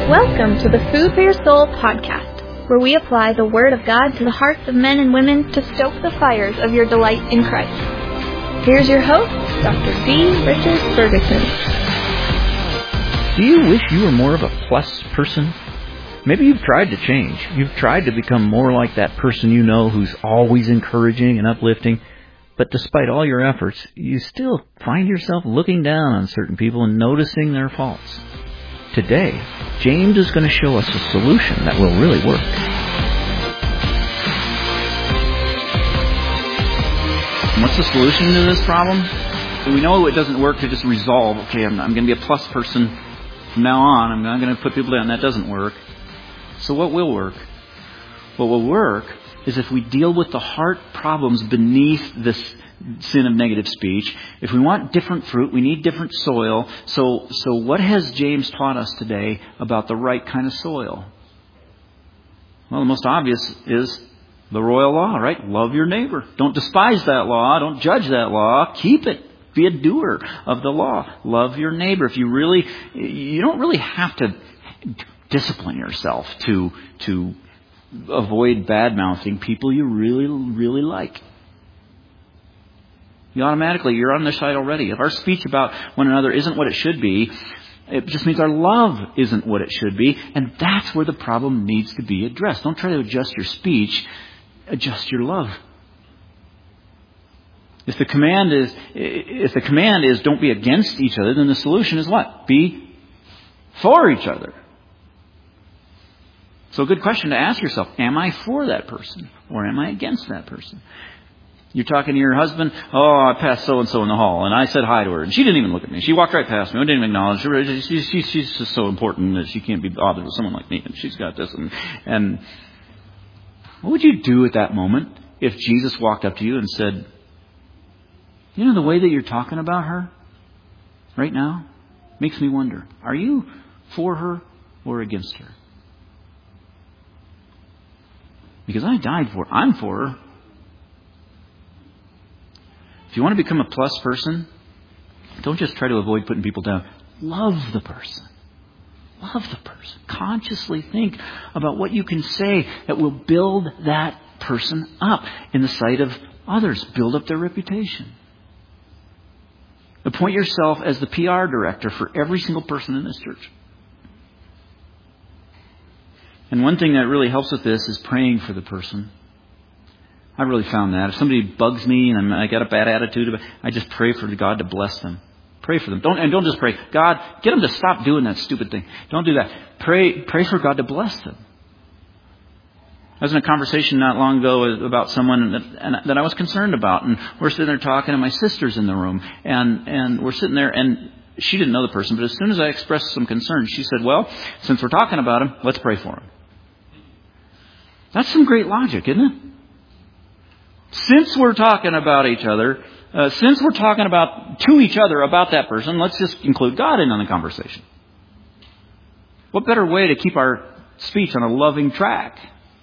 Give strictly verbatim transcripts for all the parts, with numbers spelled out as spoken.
Welcome to the Food for Your Soul podcast, where we apply the Word of God to the hearts of men and women to stoke the fires of your delight in Christ. Here's your host, Doctor D. Richard Ferguson. Do you wish you were more of a plus person? Maybe you've tried to change. You've tried to become more like that person you know who's always encouraging and uplifting. But despite all your efforts, you still find yourself looking down on certain people and noticing their faults. Today, James is going to show us a solution that will really work. What's the solution to this problem? We know it doesn't work to just resolve, okay, I'm, I'm going to be a plus person from now on. I'm not going to put people down. That doesn't work. So what will work? What will work is if we deal with the heart problems beneath this sin of negative speech. If we want different fruit, we need different soil. So, so what has James taught us today about the right kind of soil? Well, the most obvious is the royal law, right? Love your neighbor. Don't despise that law. Don't judge that law. Keep it. Be a doer of the law. Love your neighbor. If you really, you don't really have to discipline yourself to, to avoid bad-mouthing people you really, really like. You automatically, you're on their side already. If our speech about one another isn't what it should be, it just means our love isn't what it should be. And that's where the problem needs to be addressed. Don't try to adjust your speech. Adjust your love. If the command is, if the command is don't be against each other, then the solution is what? Be for each other. So a good question to ask yourself, am I for that person or am I against that person? You're talking to your husband, oh, I passed so-and-so in the hall, and I said hi to her, and she didn't even look at me. She walked right past me. I didn't even acknowledge her. She's, she's, she's just so important that she can't be bothered with someone like me, and she's got this. And, and what would you do at that moment if Jesus walked up to you and said, you know, the way that you're talking about her right now makes me wonder, are you for her or against her? Because I died for her. I'm for her. If you want to become a plus person, don't just try to avoid putting people down. Love the person. Love the person. Consciously think about what you can say that will build that person up in the sight of others. Build up their reputation. Appoint yourself as the P R director for every single person in this church. And one thing that really helps with this is praying for the person. I really found that. If somebody bugs me and I'm, I got a bad attitude, I just pray for God to bless them. Pray for them. Don't, and don't just pray, God, get them to stop doing that stupid thing. Don't do that. Pray, pray for God to bless them. I was in a conversation not long ago about someone that, and, that I was concerned about. And we're sitting there talking, and my sister's in the room. And, and we're sitting there, and she didn't know the person. But as soon as I expressed some concern, she said, well, since we're talking about him, let's pray for him. That's some great logic, isn't it? Since we're talking about each other, uh, since we're talking about to each other about that person, let's just include God in on the conversation. What better way to keep our speech on a loving track?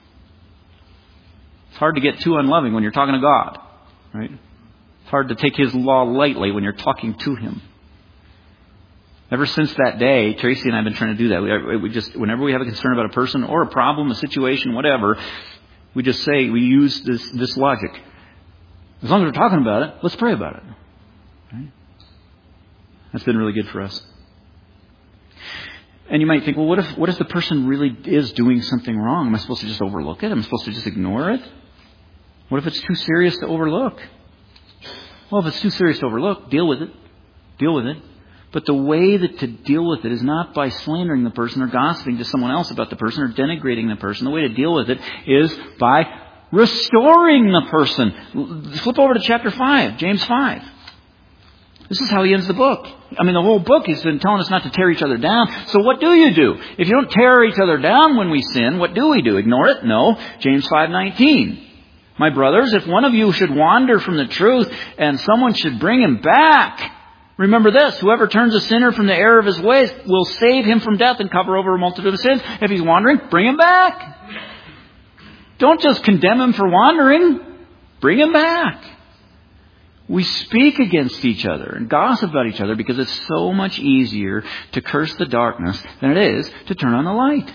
It's hard to get too unloving when you're talking to God, right? It's hard to take His law lightly when you're talking to Him. Ever since that day, Tracy and I have been trying to do that. We, we just, whenever we have a concern about a person or a problem, a situation, whatever, we just say, we use this, this logic. As long as we're talking about it, let's pray about it. Right? That's been really good for us. And you might think, well, what if, what if the person really is doing something wrong? Am I supposed to just overlook it? Am I supposed to just ignore it? What if it's too serious to overlook? Well, if it's too serious to overlook, deal with it. Deal with it. But the way that to deal with it is not by slandering the person or gossiping to someone else about the person or denigrating the person. The way to deal with it is by restoring the person. Flip over to chapter five, James five. This is how he ends the book. I mean, the whole book he's been telling us not to tear each other down. So what do you do? If you don't tear each other down when we sin, what do we do? Ignore it? No. James five nineteen. My brothers, if one of you should wander from the truth and someone should bring him back, remember this, whoever turns a sinner from the error of his ways will save him from death and cover over a multitude of sins. If he's wandering, bring him back. Don't just condemn him for wandering. Bring him back. We speak against each other and gossip about each other because it's so much easier to curse the darkness than it is to turn on the light.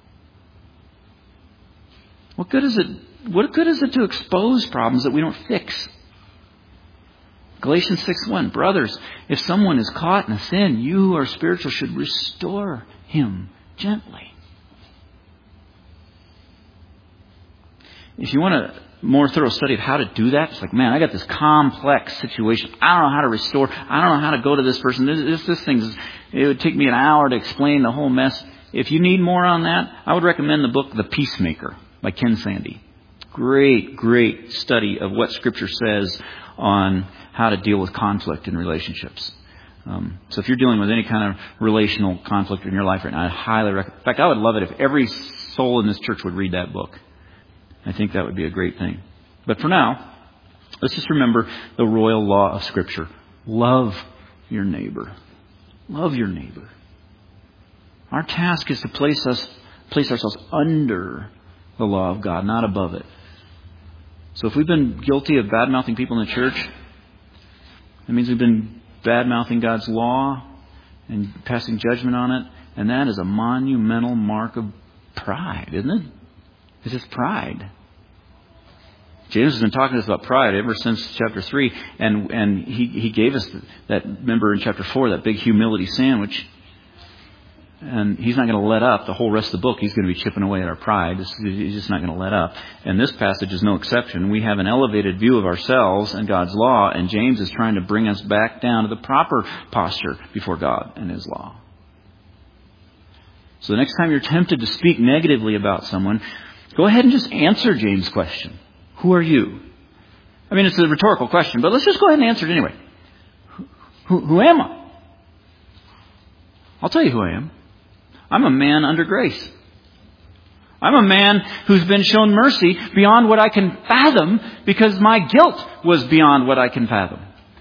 What good is it? What good is it to expose problems that we don't fix? Galatians six one, brothers, if someone is caught in a sin, you who are spiritual should restore him gently. If you want a more thorough study of how to do that, it's like, man, I got this complex situation. I don't know how to restore. I don't know how to go to this person. This, this, this thing, is, it would take me an hour to explain the whole mess. If you need more on that, I would recommend the book The Peacemaker by Ken Sande. Great, great study of what Scripture says on how to deal with conflict in relationships. Um, so if you're dealing with any kind of relational conflict in your life right now, I highly recommend. In fact, I would love it if every soul in this church would read that book. I think that would be a great thing. But for now, let's just remember the royal law of Scripture. Love your neighbor. Love your neighbor. Our task is to place us, place ourselves under the law of God, not above it. So if we've been guilty of bad-mouthing people in the church, that means we've been bad-mouthing God's law and passing judgment on it. And that is a monumental mark of pride, isn't it? It's just pride. James has been talking to us about pride ever since chapter three. And, and he, he gave us that, remember in chapter four, that big humility sandwich. And he's not going to let up the whole rest of the book. He's going to be chipping away at our pride. He's just not going to let up. And this passage is no exception. We have an elevated view of ourselves and God's law, and James is trying to bring us back down to the proper posture before God and His law. So the next time you're tempted to speak negatively about someone, go ahead and just answer James' question. Who are you? I mean, it's a rhetorical question, but let's just go ahead and answer it anyway. Who, who, who am I? I'll tell you who I am. I'm a man under grace. I'm a man who's been shown mercy beyond what I can fathom because my guilt was beyond what I can fathom.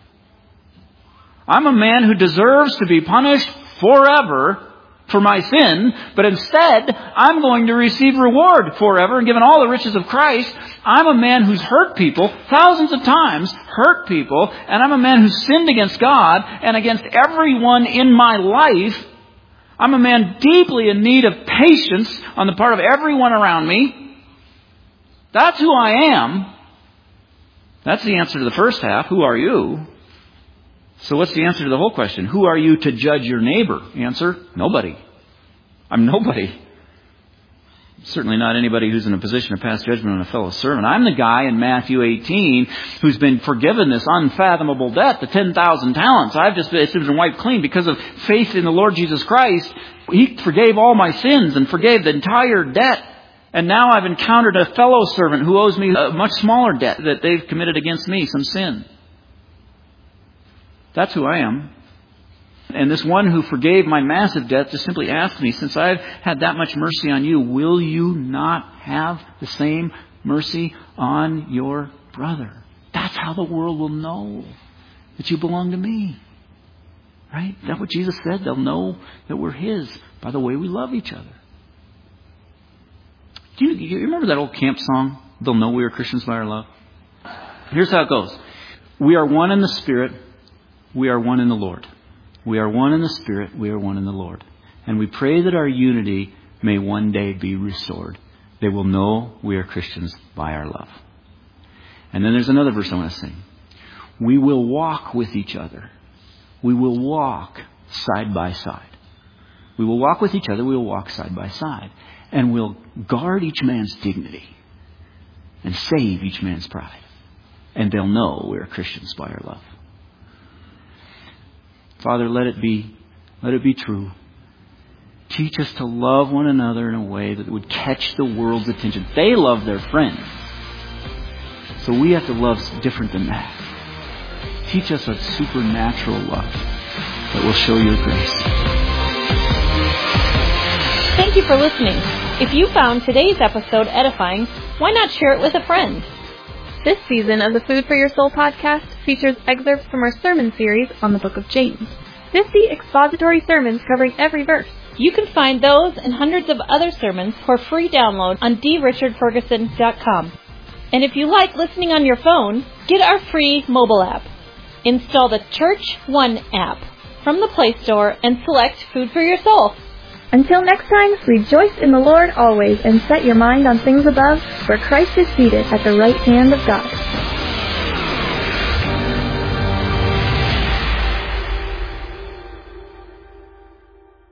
I'm a man who deserves to be punished forever for my sin, but instead I'm going to receive reward forever, and given all the riches of Christ, I'm a man who's hurt people thousands of times, hurt people, and I'm a man who's sinned against God and against everyone in my life. I'm a man deeply in need of patience on the part of everyone around me. That's who I am. That's the answer to the first half. Who are you? So what's the answer to the whole question? Who are you to judge your neighbor? Answer, nobody. I'm nobody. Certainly not anybody who's in a position to pass judgment on a fellow servant. I'm the guy in Matthew eighteen who's been forgiven this unfathomable debt, the ten thousand talents. I've just been, it's been wiped clean because of faith in the Lord Jesus Christ. He forgave all my sins and forgave the entire debt. And now I've encountered a fellow servant who owes me a much smaller debt that they've committed against me, some sin. That's who I am. And this one who forgave my massive debt just simply asked me, since I've had that much mercy on you, will you not have the same mercy on your brother? That's how the world will know that you belong to me. Right? Is that what Jesus said? They'll know that we're His by the way we love each other. Do you, you remember that old camp song? They'll know we are Christians by our love. Here's how it goes. We are one in the Spirit. We are one in the Lord. We are one in the Spirit. We are one in the Lord. And we pray that our unity may one day be restored. They will know we are Christians by our love. And then there's another verse I want to sing. We will walk with each other. We will walk side by side. We will walk with each other. We will walk side by side. And we'll guard each man's dignity and save each man's pride. And they'll know we are Christians by our love. Father, let it be, let it be true. Teach us to love one another in a way that would catch the world's attention. They love their friends. So we have to love different than that. Teach us a supernatural love that will show your grace. Thank you for listening. If you found today's episode edifying, why not share it with a friend? This season of the Food for Your Soul podcast features excerpts from our sermon series on the book of James. fifty expository sermons covering every verse. You can find those and hundreds of other sermons for free download on d richard ferguson dot com. And if you like listening on your phone, get our free mobile app. Install the Church One app from the Play Store and select Food for Your Soul. Until next time, rejoice in the Lord always and set your mind on things above, where Christ is seated at the right hand of God.